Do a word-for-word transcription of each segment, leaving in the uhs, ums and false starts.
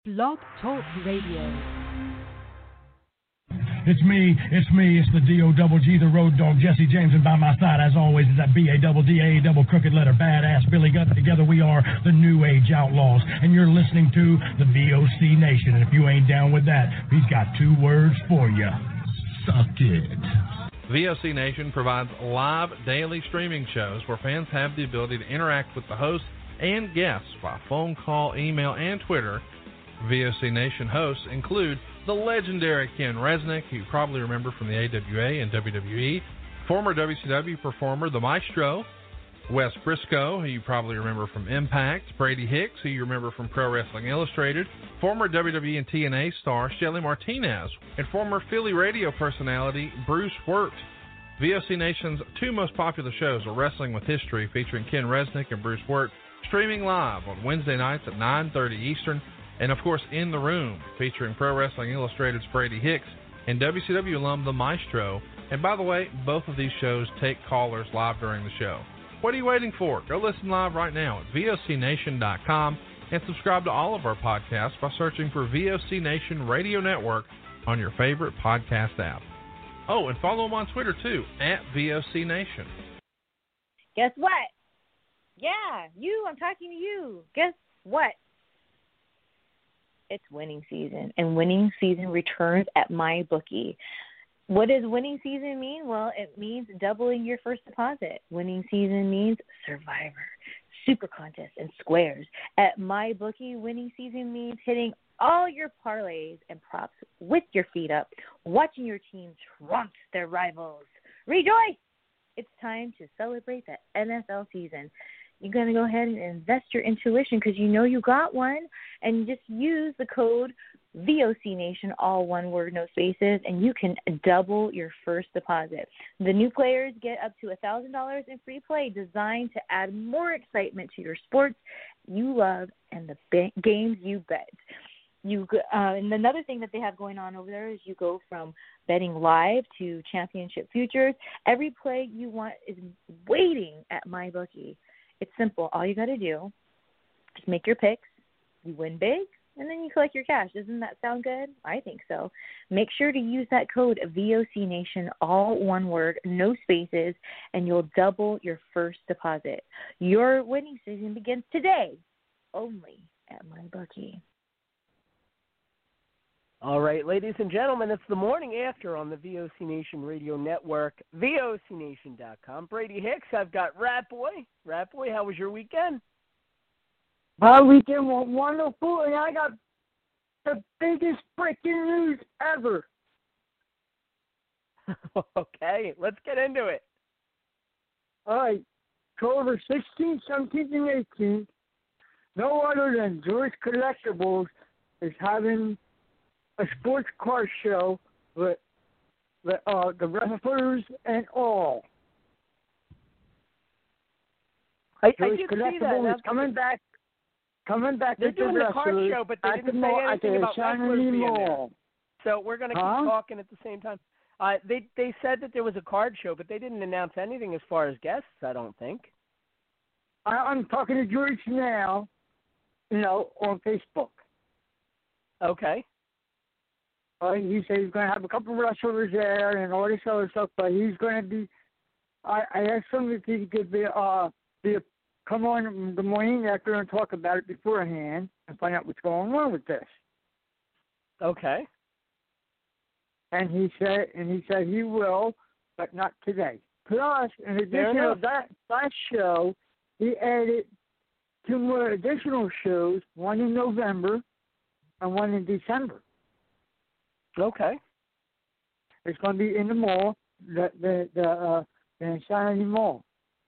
Blog Talk Radio. It's me, it's me, it's the D O double G, the road dog, Jesse James, and by my side, as always, is that B A double D A double crooked letter badass Billy Gunn. Together we are the New Age Outlaws, and you're listening to the V O C Nation. And if you ain't down with that, he's got two words for you. Suck it. V O C Nation provides live daily streaming shows where fans have the ability to interact with the hosts and guests by phone call, email, and Twitter. V O C Nation hosts include the legendary Ken Resnick, who you probably remember from the A W A and W W E, former W C W performer The Maestro, Wes Briscoe, who you probably remember from Impact, Brady Hicks, who you remember from Pro Wrestling Illustrated, former W W E and T N A star Shelly Martinez, and former Philly radio personality Bruce Wirt. V O C Nation's two most popular shows are Wrestling with History, featuring Ken Resnick and Bruce Wirt, streaming live on Wednesday nights at nine thirty Eastern, and of course, In the Room, featuring Pro Wrestling Illustrated's Brady Hicks and W C W alum The Maestro. And by the way, both of these shows take callers live during the show. What are you waiting for? Go listen live right now at V O C Nation dot com and subscribe to all of our podcasts by searching for V O C Nation Radio Network on your favorite podcast app. Oh, and follow them on Twitter too, at V O C Nation. Guess what? Yeah, you, I'm talking to you. Guess what? It's winning season, and winning season returns at MyBookie. What does winning season mean? Well, it means doubling your first deposit. Winning season means Survivor, Super Contest, and Squares. At MyBookie, winning season means hitting all your parlays and props with your feet up, watching your team trump their rivals. Rejoice! It's time to celebrate the N F L season. You're going to go ahead and invest your intuition because you know you got one, and just use the code V O C Nation, all one word, no spaces, and you can double your first deposit. The new players get up to one thousand dollars in free play, designed to add more excitement to your sports you love and the ba- games you bet. You uh, and another thing that they have going on over there is you go from betting live to championship futures. Every play you want is waiting at MyBookie. It's simple. All you got to do is make your picks, you win big, and then you collect your cash. Doesn't that sound good? I think so. Make sure to use that code V O C Nation, all one word, no spaces, and you'll double your first deposit. Your winning season begins today, only at MyBookie. All right, ladies and gentlemen, it's the morning after on the V O C Nation Radio Network, V O C Nation dot com. Brady Hicks, I've got Rat Boy. Rat Boy, how was your weekend? My weekend was wonderful, and I got the biggest freaking news ever. Okay, let's get into it. All right, October sixteenth, seventeenth, and eighteenth, no other than George Collectibles is having a sports car show with the, uh, the wrestlers and all. I, I George did see Collectibles that. is coming back, coming back They're with doing the the car wrestlers show, but they at didn't the say mall, anything at about the wrestlers Shiny being Mall. there. So we're going to keep huh? talking at the same time. Uh, they they said that there was a card show, but they didn't announce anything as far as guests, I don't think. I, I'm talking to George now, you know, on Facebook. Okay. Uh, he said he's going to have a couple of wrestlers there and all this other stuff, but he's going to be. I, I asked him if he could be uh be a, come on the morning after and talk about it beforehand and find out what's going on with this. Okay. And he said, and he said he will, but not today. Plus, in addition of that last show, he added two more additional shows, one in November and one in December. Okay. It's going to be in the mall, the the the, uh, the Insanity Mall,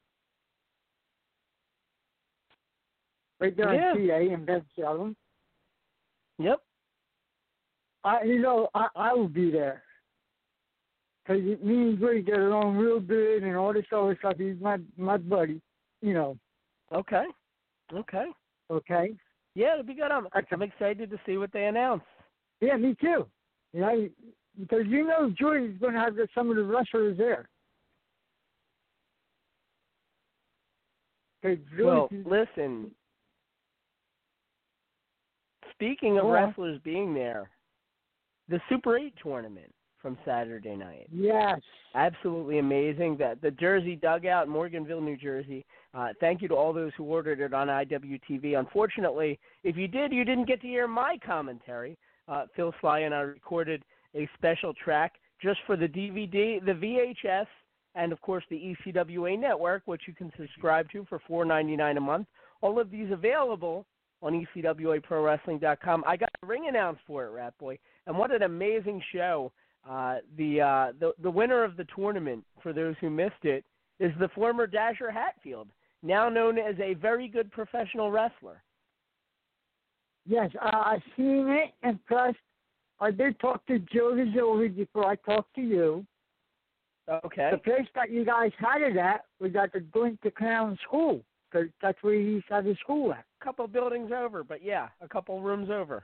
right there yeah. in P A in Bethlehem. Yep. I you know I I will be there because me and Greg get along real good and all this other stuff. He's my my buddy, you know. Okay. Okay. Okay. Yeah, it'll be good. I'm, I'm excited to see what they announce. Yeah, me too. You know, because you know Jordan's going to have some of the wrestlers there. Well, listen, speaking of Cool. wrestlers being there, the Super eight tournament from Saturday night. Yes. Absolutely amazing. That the Jersey Dugout, Morganville, New Jersey. Uh, thank you to all those who ordered it on I W T V. Unfortunately, if you did, you didn't get to hear my commentary. Uh, Phil Sly and I recorded a special track just for the D V D, the V H S, and, of course, the E C W A Network, which you can subscribe to for four ninety-nine a month. All of these available on E C W A Pro Wrestling dot com. I got a ring announced for it, Rat Boy, and what an amazing show. Uh, the, uh, the the winner of the tournament, for those who missed it, is the former Dasher Hatfield, now known as a very good professional wrestler. Yes, uh, I've seen it, and plus, I did talk to Joe DeZilli before I talked to you. Okay. The place that you guys had it at was at the Glint the Clown School, because that's where he used to have his school at. A couple buildings over, but yeah, a couple rooms over.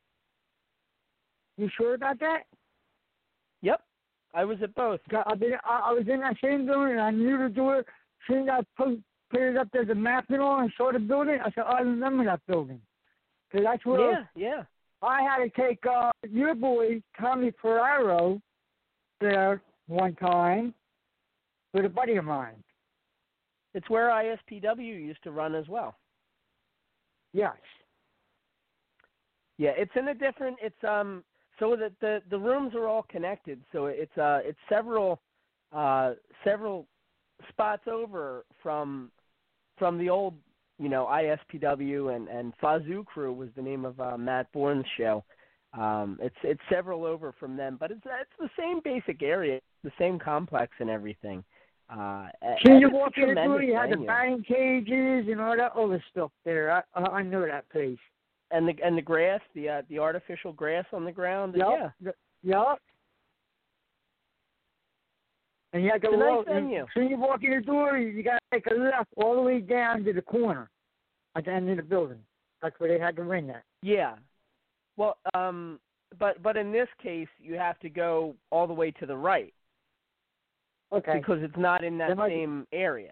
You sure about that? Yep, I was at both. I, been, I, I was in that same building, and I knew the door. Seeing that put, put it up there, the map and all, and saw the building, I said, oh, I remember that building. Because that's where Yeah, yeah. I had to take uh, your boy, Tommy Ferraro, there one time with a buddy of mine. It's where I S P W used to run as well. Yes. Yeah, it's in a different. It's um. So that the the rooms are all connected. So it's uh it's several uh several spots over from from the old you know I S P W and and Fazoo Crew was the name of uh, Matt Bourne's show. Um, it's it's several over from them, but it's it's the same basic area, the same complex and everything. Uh, So and you it's walk a in the door, tremendous you had the venue. batting cages and all that other stuff there. I I I know that place. And the and the grass, the uh, the artificial grass on the ground. Yep. Yeah, Yep. And you had to It's a nice walk. venue. So you walk in the door, you got to take a left all the way down to the corner at the end of the building. That's where they had the ring at. yeah. Well, um, but but in this case, you have to go all the way to the right Okay. because it's not in that There might- same area.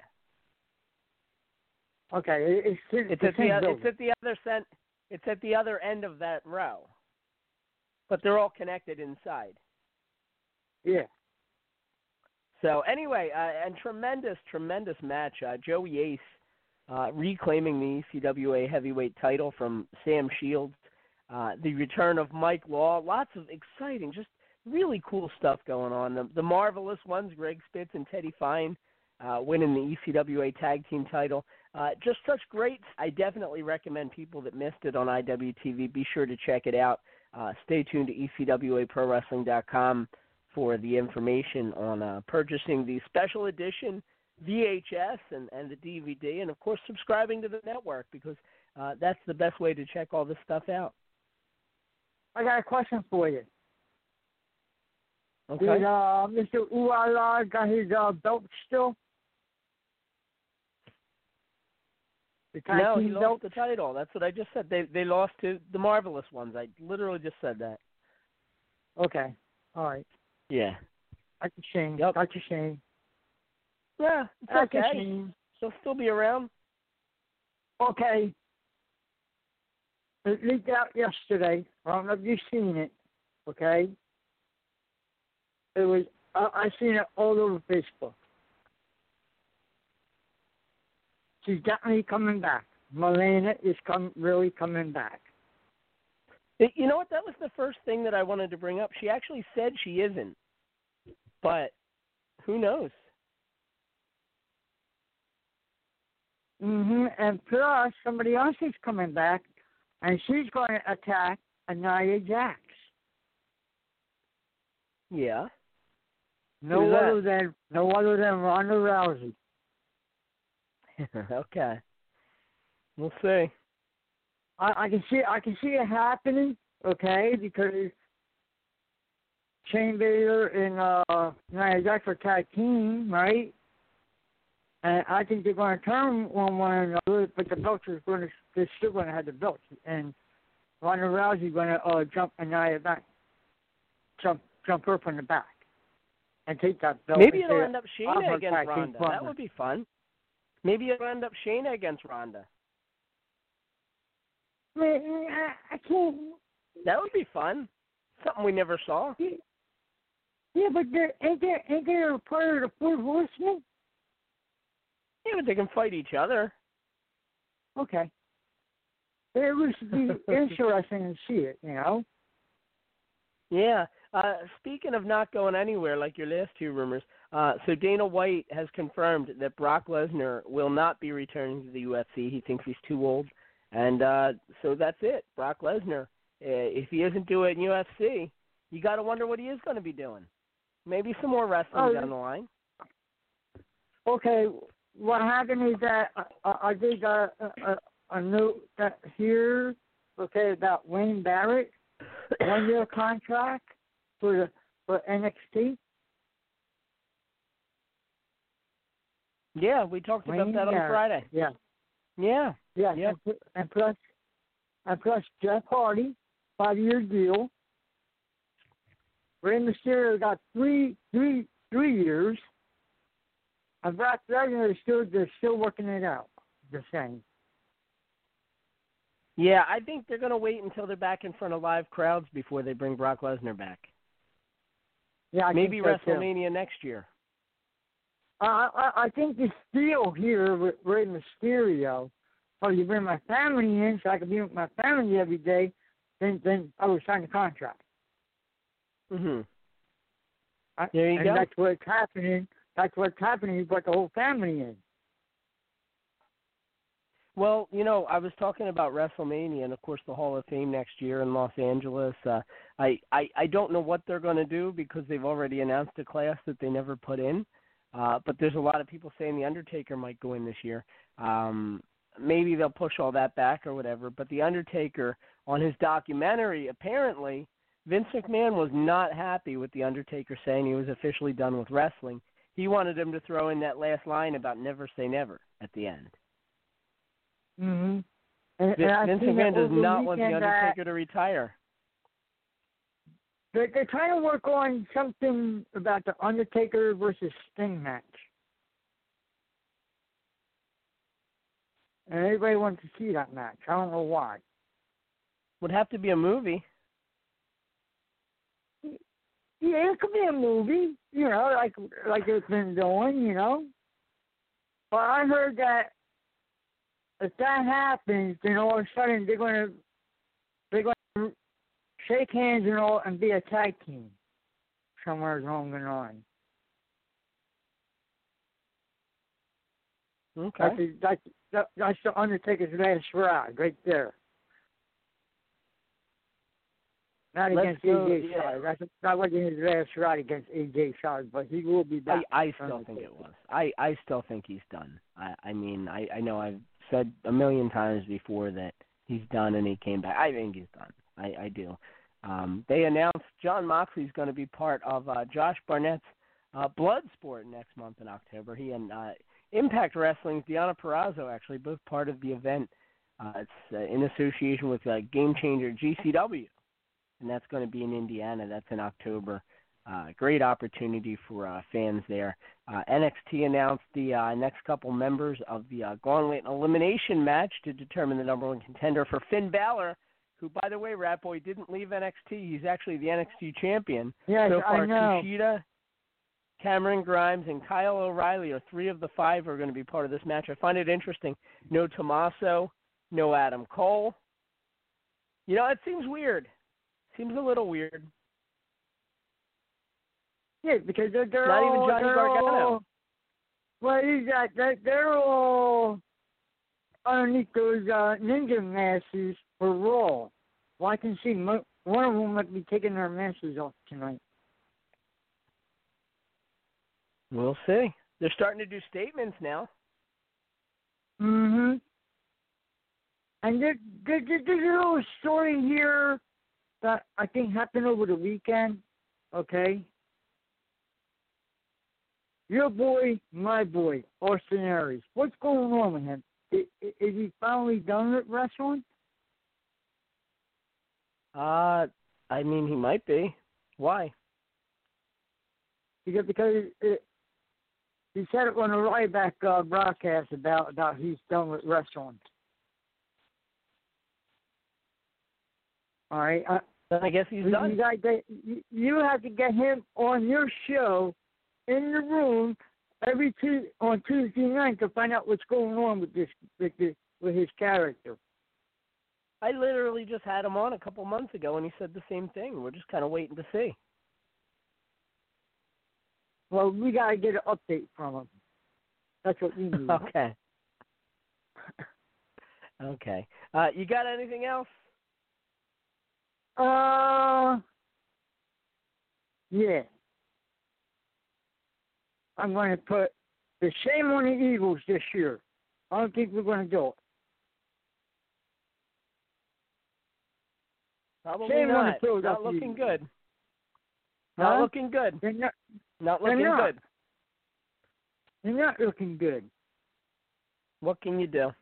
Okay. it- It's it's, It's the at same the o- building. it's at the other cent. It's at the other end of that row, but they're all connected inside. Yeah. So anyway, uh, and tremendous, tremendous match. Uh, Joey Ace uh, reclaiming the E C W A heavyweight title from Sam Shields. Uh, the return of Mike Law. Lots of exciting, just really cool stuff going on. The, the marvelous ones, Greg Spitz and Teddy Fine, uh, winning the E C W A tag team title. Uh, just such great. I definitely recommend people that missed it on I W T V, be sure to check it out. Uh, stay tuned to E C W A Pro Wrestling dot com for the information on uh, purchasing the special edition V H S and, and the D V D, and, of course, subscribing to the network because uh, that's the best way to check all this stuff out. I got a question for you. Okay. Did uh, Mister Uala got his uh, belt still? The tag No, he team lost belt? the title. That's what I just said. They they lost to the Marvelous Ones. I literally just said that. Okay. All right. Yeah. That's a shame. Yep. That's a shame. Yeah, it's That's okay. a shame. He'll still be around. Okay. It leaked out yesterday. I don't know if you've seen it. Okay. It was. I, I seen it all over Facebook. She's definitely coming back. Melena is come really coming back. You know what? That was the first thing that I wanted to bring up. She actually said she isn't, but who knows? Mm-hmm. And plus, somebody else is coming back, and she's going to attack Nia Jax. Yeah. No Who's that? other than no other than Ronda Rousey. Okay. We'll see. I, I can see I can see it happening, okay, because Shane Baylor and uh Nia Jax are tag team, right? And I think they're going to turn on one another, but the belts are going to they're still going to have the belts, and Ronda Rousey going to uh, jump Nia back, jump jump her from the back, and take that belt. Maybe and it'll say, end up "I'm Shayna her against tag team Ronda. That partner." would be fun. Maybe it'll end up Shayna against Ronda. Man, I, I can't. That would be fun. Something we never saw. Yeah, but there, ain't there ain't there a part of the Four Horsemen? Yeah, but they can fight each other. Okay. It would be interesting to see it, you know. Yeah. Uh, speaking of not going anywhere, like your last two rumors, uh, so Dana White has confirmed that Brock Lesnar will not be returning to the U F C. He thinks he's too old. And uh, so that's it. Brock Lesnar, uh, if he isn't doing it in U F C, you got to wonder what he is going to be doing. Maybe some more wrestling oh, down the line. Okay, what happened is that I, I did a, a, a note that here, okay, about Wayne Barrett, one-year contract for the for N X T. Yeah, we talked Wayne about that Barrett. on Friday. Yeah. Yeah. Yeah, yeah. And, and plus, and plus Jeff Hardy, five-year deal. Rey Mysterio got three, three, three years. And Brock Lesnar is still, they're still working it out. The same. Yeah, I think they're going to wait until they're back in front of live crowds before they bring Brock Lesnar back. Yeah, I maybe think so WrestleMania next year. Uh, I, I think the deal here with Rey Mysterio, oh, you bring my family in so I can be with my family every day, then then I will sign the contract. Mm-hmm. I, There you and go. that's what's happening. That's what's happening. You brought the whole family in. Well, you know, I was talking about WrestleMania and, of course, the Hall of Fame next year in Los Angeles. Uh, I, I, I don't know what they're going to do because they've already announced a class that they never put in. Uh, but there's a lot of people saying The Undertaker might go in this year. Um, maybe they'll push all that back or whatever. But The Undertaker, on his documentary, apparently, Vince McMahon was not happy with The Undertaker saying he was officially done with wrestling. He wanted him to throw in that last line about never say never at the end. Mm-hmm. And, Vince, and Vince McMahon does not want The Undertaker to retire. They're, they're trying to work on something about the Undertaker versus Sting match. And everybody wants to see that match. I don't know why. Would have to be a movie. Yeah, it could be a movie, you know, like like it's been doing, you know. But I heard that if that happens, then all of a sudden they're gonna they're gonna shake hands and all and be a tag team somewhere along the line. Okay. That's the, that's, that, that's the Undertaker's last ride right there. Not Let's against go, A J yeah. Styles. That's that wasn't his last ride against A J Styles, but he will be back. I, I still think it was. I, I still think he's done. I, I mean, I, I know I've said a million times before that he's done and he came back. I think he's done. I, I do. Um, they announced John Moxley's going to be part of uh, Josh Barnett's uh, Bloodsport next month in October. He and uh, Impact Wrestling's Deonna Purrazzo actually both part of the event. Uh, it's uh, in association with uh, Game Changer G C W. And that's going to be in Indiana. That's in October. Uh, great opportunity for uh, fans there. Uh, N X T announced the uh, next couple members of the uh, Gauntlet Elimination match to determine the number one contender for Finn Balor, who, by the way, Rat Boy, didn't leave N X T. He's actually the N X T champion. Yes, so far, I know. Kushida, Cameron Grimes, and Kyle O'Reilly are three of the five who are going to be part of this match. I find it interesting. No Tommaso, no Adam Cole. You know, it seems weird. Seems a little weird. Yeah, because they're, they're Not all, even Johnny they're Gargano. All, well, he's got, they're, they're all underneath those uh, ninja masks for Raw. Well, I can see mo- one of them might be taking their masks off tonight. We'll see. They're starting to do statements now. Mm-hmm. And there, there, there, there's a little story here that I think happened over the weekend, okay? Your boy, my boy, Austin Aries. What's going on with him? Is, is he finally done with wrestling? Uh, I mean, he might be. Why? Because, because it, he said it on the Ryback uh, broadcast about, about he's done with wrestling. All right. Uh, then I guess he's you done. Got get, you, you have to get him on your show in the room every Tuesday, on Tuesday night to find out what's going on with this with this, with his character. I literally just had him on a couple months ago, and he said the same thing. We're just kind of waiting to see. Well, we got to get an update from him. That's what we need. Okay. Okay. Uh, you got anything else? Uh, yeah. I'm going to put the shame on the Eagles this year. I don't think we're going to do it. Probably shame on the not. Philadelphia Not looking Eagles. good. Not Huh? looking good. They're not, Not they're looking not. good. They're not looking good. What can you do?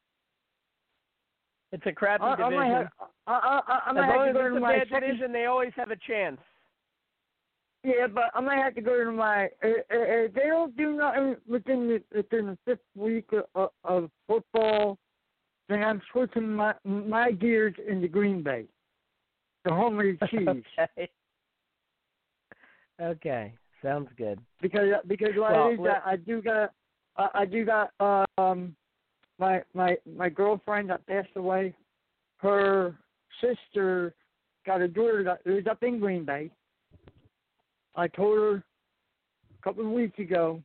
It's a crappy I, I division. might have, I, I, I, I as might long have as to go it's to a my bad second. division, they always have a chance. Yeah, but I might have to go to my. Uh, uh, uh, they don't do nothing within the within the fifth week of, of football. Then I'm switching my my gears into Green Bay, the home of the Chiefs. Okay. Okay, sounds good. Because because what Well, it is that I do got I, I do got um my my my girlfriend that passed away. Her sister got a daughter that lives up in Green Bay. I told her a couple of weeks ago,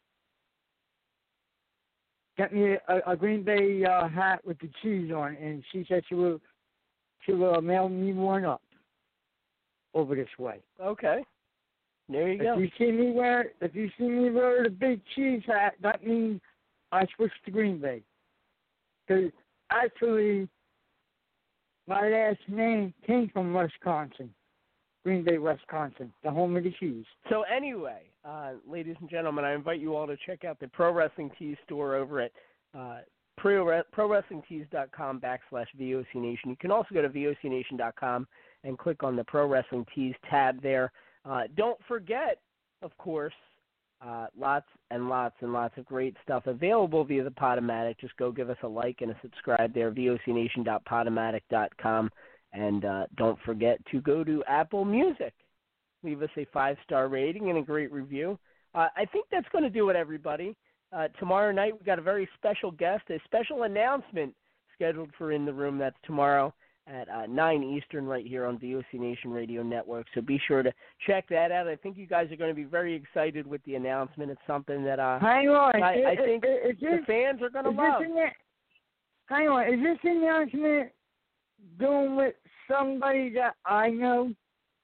get me a, a Green Bay uh, hat with the cheese on it, and she said she will she will mail me one up over this way. Okay. There you if go. you see me wear if you see me wear the big cheese hat, that means I switched to Green Bay. Because actually, my last name came from Wisconsin. Green Bay, Wisconsin, the home of the cheese. So anyway, uh, ladies and gentlemen, I invite you all to check out the Pro Wrestling Tees store over at uh, pro wrestling tees dot com backslash V O C Nation. You can also go to V O C nation dot com and click on the Pro Wrestling Tees tab there. Uh, don't forget, of course, uh, lots and lots and lots of great stuff available via the Podomatic. Just go give us a like and a subscribe there, V O C nation dot podomatic dot com. And uh, don't forget to go to Apple Music. Leave us a five-star rating and a great review. Uh, I think that's going to do it, everybody. Uh, tomorrow night, we've got a very special guest, a special announcement scheduled for In the Room. That's tomorrow at uh, nine Eastern right here on V O C Nation Radio Network. So be sure to check that out. I think you guys are going to be very excited with the announcement. It's something that uh, Hang on. I, I Is- think is- is the this- fans are going to is love. this in that- Hang on. Is this announcement doing with somebody that I know?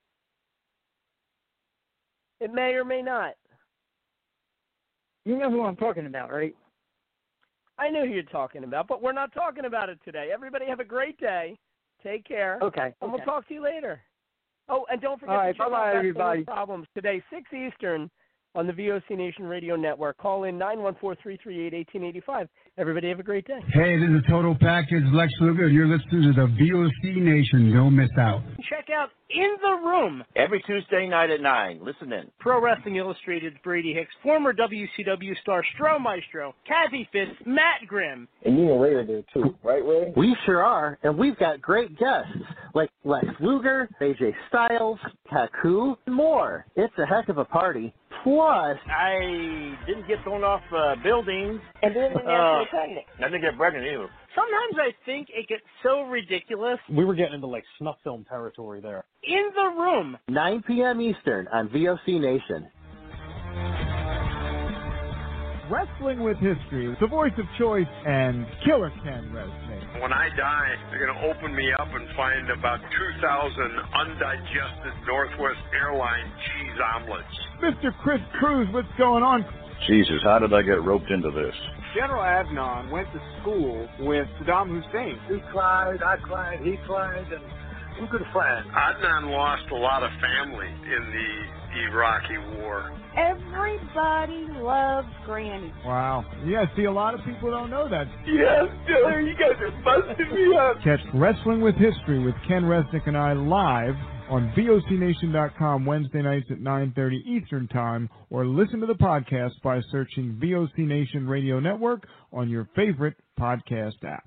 It may or may not. You know who I'm talking about, right? I know who you're talking about, but we're not talking about it today. Everybody have a great day. Take care. Okay. And okay. we'll talk to you later. Oh, and don't forget All right, to check bye-bye, out everybody. Back Problems today, six Eastern, on the V O C Nation Radio Network. Call in nine one four, three three eight, one eight eight five. Everybody have a great day. Hey, this is Total Package, Lex Luger. You're listening to the V O C Nation. Don't miss out. Check out In the Room. Every Tuesday night at nine. Listen in. Pro Wrestling Illustrated's Brady Hicks, former W C W star Stro Maestro, Kathy Fitz, Matt Grimm. And you and Ray are there too, right, Ray? We sure are, and we've got great guests like Lex Luger, A J Styles, Taku, and more. It's a heck of a party. Plus, I didn't get thrown off uh, buildings. And then the Uh, national pregnant. I didn't get pregnant either. Sometimes I think it gets so ridiculous. We were getting into like snuff film territory there. In the Room. nine p.m. Eastern on V O C Nation. Wrestling with History, the voice of choice, and Killer Ken Resnick. When I die, they're going to open me up and find about two thousand undigested Northwest Airline cheese omelets. Mister Chris Cruz, what's going on? Jesus, how did I get roped into this? General Adnan went to school with Saddam Hussein. He cried, I cried, he cried, and we're good friends. Adnan lost a lot of family in the Iraqi war. Everybody loves Granny. Wow. Yeah, see, a lot of people don't know that. Yes, Killer, you guys are busting me up. Catch Wrestling with History with Ken Resnick and I live on V O C nation dot com Wednesday nights at nine thirty Eastern Time, or listen to the podcast by searching V O C Nation Radio Network on your favorite podcast app.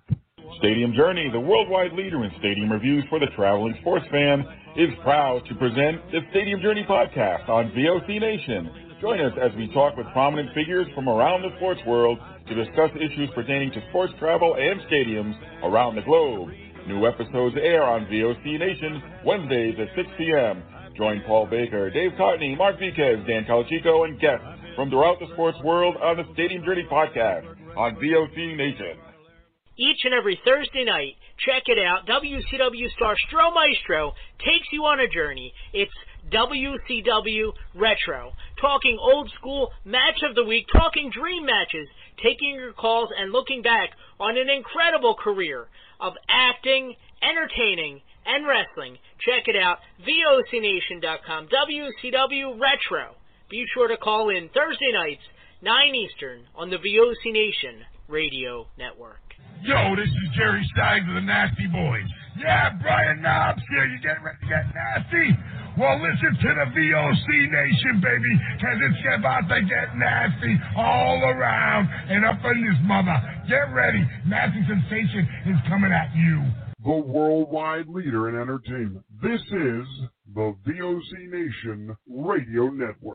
Stadium Journey, the worldwide leader in stadium reviews for the traveling sports fan, is proud to present the Stadium Journey podcast on V O C Nation. Join us as we talk with prominent figures from around the sports world to discuss issues pertaining to sports travel and stadiums around the globe. New episodes air on V O C Nation Wednesdays at six p.m. Join Paul Baker, Dave Cotney, Mark Viquez, Dan Calachico, and guests from throughout the sports world on the Stadium Journey podcast on V O C Nation. Each and every Thursday night, check it out, W C W star Stro Maestro takes you on a journey. It's W C W Retro, talking old school match of the week, talking dream matches, taking your calls and looking back on an incredible career of acting, entertaining, and wrestling. Check it out, V O C Nation dot com, W C W Retro. Be sure to call in Thursday nights, nine Eastern, on the V O C Nation Radio Network. Yo, this is Jerry Stein of the Nasty Boys. Yeah, Brian Knobs here. You getting ready to get nasty? Well, listen to the V O C Nation, baby, because it's about to get nasty all around and up in this mother. Get ready. Nasty Sensation is coming at you. The worldwide leader in entertainment. This is the V O C Nation Radio Network.